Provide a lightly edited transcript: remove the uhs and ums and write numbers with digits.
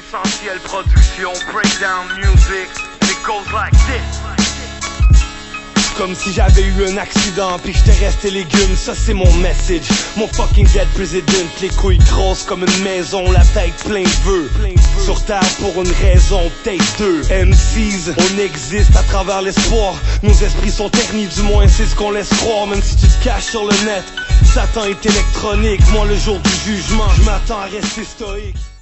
Essentiel production, breakdown music, it goes like this. Comme si j'avais eu un accident puis j'étais resté légume, ça c'est mon message. Mon fucking dead president, les couilles grosses comme une maison, la tête plein de vœux. Sur terre pour une raison, peut-être deux. MCs, on existe à travers l'espoir. Nos esprits sont ternis, du moins c'est ce qu'on laisse croire. Même si tu te caches sur le net, Satan est électronique. Moi le jour du jugement, je m'attends à rester stoïque.